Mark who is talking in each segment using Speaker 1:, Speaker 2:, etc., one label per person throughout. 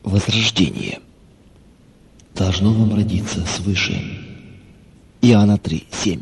Speaker 1: Возрождение должно вам родиться свыше. Иоанна 3:7.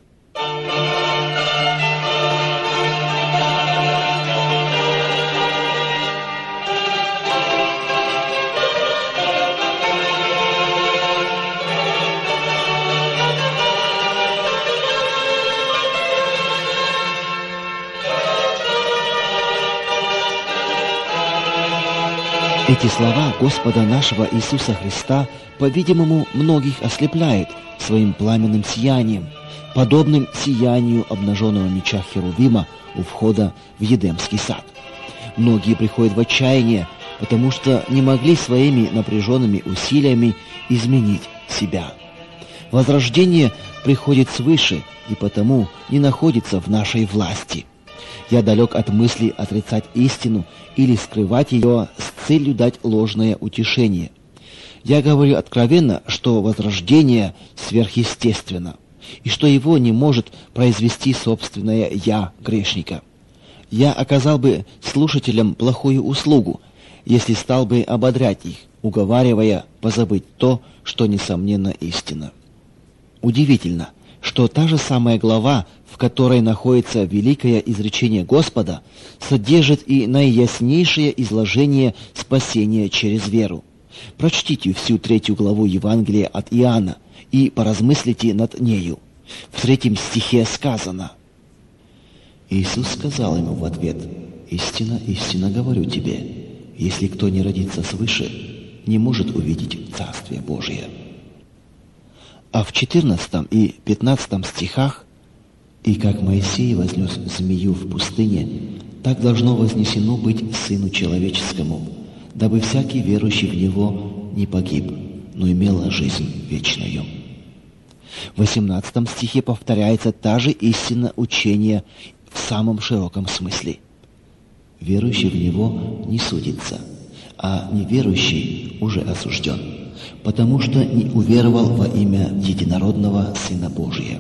Speaker 1: Эти слова Господа нашего Иисуса Христа, по-видимому, многих ослепляет своим пламенным сиянием, подобным сиянию обнаженного меча Херувима у входа в Едемский сад. Многие приходят в отчаяние, потому что не могли своими напряженными усилиями изменить себя. Возрождение приходит свыше и потому не находится в нашей власти. Я далек от мысли отрицать истину или скрывать ее с целью дать ложное утешение. Я говорю откровенно, что возрождение сверхъестественно, и что его не может произвести собственное «я» грешника. Я оказал бы слушателям плохую услугу, если стал бы ободрять их, уговаривая позабыть то, что, несомненно, истина. Удивительно, что та же самая глава, в которой находится великое изречение Господа, содержит и наияснейшее изложение спасения через веру. Прочтите всю 3 главу Евангелия от Иоанна и поразмыслите над нею. В 3 стихе сказано: «Иисус сказал ему в ответ: истинно, истинно говорю тебе, если кто не родится свыше, не может увидеть Царствие Божие». А в 14 и 15 стихах: «И как Моисей вознес змею в пустыне, так должно вознесено быть Сыну Человеческому, дабы всякий верующий в Него не погиб, но имел жизнь вечную». В 18 стихе повторяется та же истина учения в самом широком смысле. «Верующий в Него не судится, а неверующий уже осужден, потому что не уверовал во имя Единородного Сына Божия».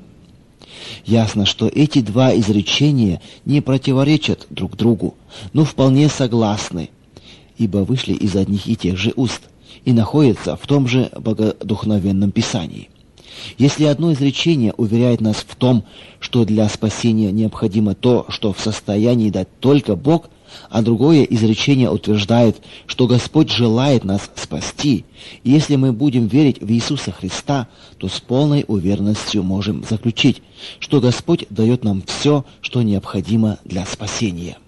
Speaker 1: Ясно, что эти два изречения не противоречат друг другу, но вполне согласны, ибо вышли из одних и тех же уст и находятся в том же богодухновенном Писании. Если одно изречение уверяет нас в том, что для спасения необходимо то, что в состоянии дать только Бог, а другое изречение утверждает, что Господь желает нас спасти, и если мы будем верить в Иисуса Христа, то с полной уверенностью можем заключить, что Господь дает нам все, что необходимо для спасения.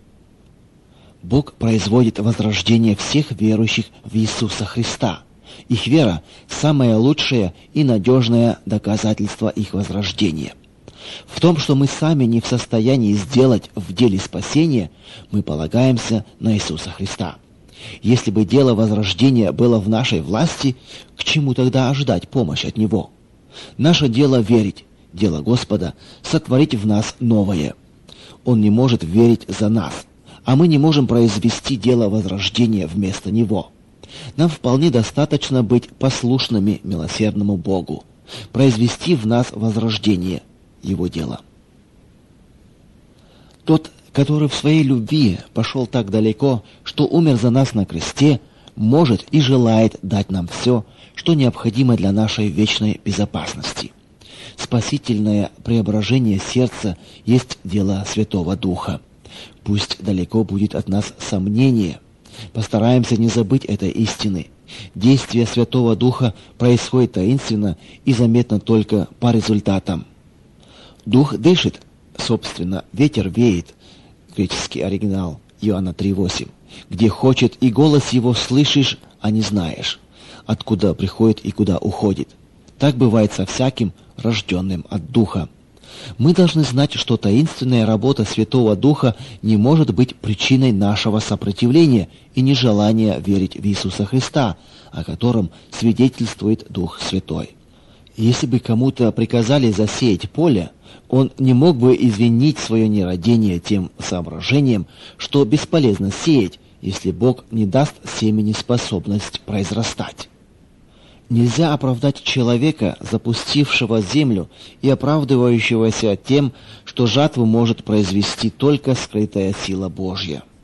Speaker 1: Бог производит возрождение всех верующих в Иисуса Христа. Их вера – самое лучшее и надежное доказательство их возрождения. В том, что мы сами не в состоянии сделать в деле спасения, мы полагаемся на Иисуса Христа. Если бы дело возрождения было в нашей власти, к чему тогда ожидать помощи от Него? Наше дело верить, дело Господа – сотворить в нас новое. Он не может верить за нас, а мы не можем произвести дело возрождения вместо Него. Нам вполне достаточно быть послушными милосердному Богу, произвести в нас возрождение – Его дело. Тот, который в своей любви пошел так далеко, что умер за нас на кресте, может и желает дать нам все, что необходимо для нашей вечной безопасности. Спасительное преображение сердца есть дело Святого Духа. Пусть далеко будет от нас сомнение. Постараемся не забыть этой истины. Действие Святого Духа происходит таинственно и заметно только по результатам. Дух дышит, собственно, ветер веет, греческий оригинал, Иоанна 3:8, где хочет, и голос его слышишь, а не знаешь, откуда приходит и куда уходит. Так бывает со всяким, рожденным от Духа. Мы должны знать, что таинственная работа Святого Духа не может быть причиной нашего сопротивления и нежелания верить в Иисуса Христа, о котором свидетельствует Дух Святой. Если бы кому-то приказали засеять поле, он не мог бы извинить свое нерадение тем соображением, что бесполезно сеять, если Бог не даст семени способность произрастать. Нельзя оправдать человека, запустившего землю и оправдывающегося тем, что жатву может произвести только скрытая сила Божья.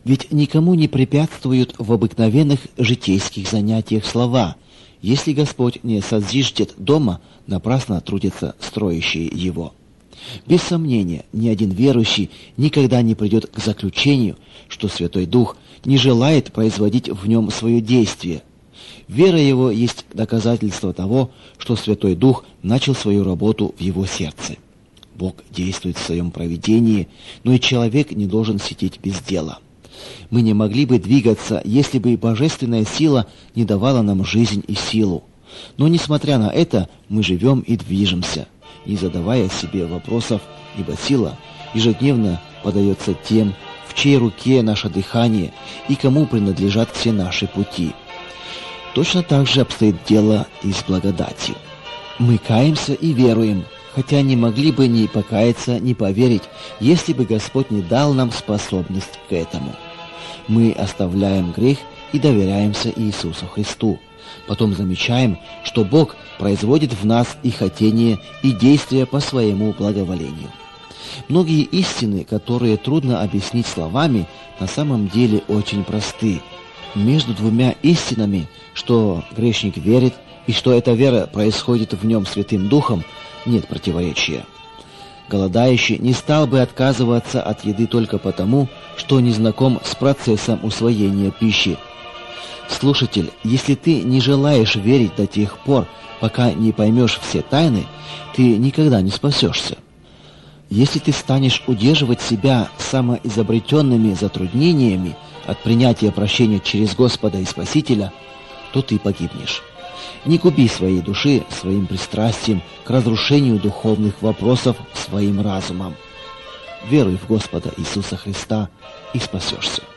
Speaker 1: Ведь никому не препятствуют в обыкновенных житейских занятиях слова. Если Господь не созиждет дома, напрасно трудятся строящие его. Без сомнения, ни один верующий никогда не придет к заключению, что Святой Дух не желает производить в нем свое действие. Вера его есть доказательство того, что Святой Дух начал свою работу в его сердце. Бог действует в своем провидении, но и человек не должен сидеть без дела. Мы не могли бы двигаться, если бы божественная сила не давала нам жизнь и силу. Но, несмотря на это, мы живем и движемся, не задавая себе вопросов, ибо сила ежедневно подается тем, в чьей руке наше дыхание и кому принадлежат все наши пути. Точно так же обстоит дело и с благодатью. Мы каемся и веруем, хотя не могли бы ни покаяться, ни поверить, если бы Господь не дал нам способность к этому. Мы оставляем грех и доверяемся Иисусу Христу. Потом замечаем, что Бог производит в нас и хотение, и действия по своему благоволению. Многие истины, которые трудно объяснить словами, на самом деле очень просты. Между двумя истинами, что грешник верит, и что эта вера происходит в нем Святым Духом, нет противоречия. Голодающий не стал бы отказываться от еды только потому, что не знаком с процессом усвоения пищи. Слушатель, если ты не желаешь верить до тех пор, пока не поймешь все тайны, ты никогда не спасешься. Если ты станешь удерживать себя самоизобретенными затруднениями от принятия прощения через Господа и Спасителя, то ты погибнешь. Не губи своей души своим пристрастием к разрушению духовных вопросов своим разумом. Веруй в Господа Иисуса Христа и спасешься.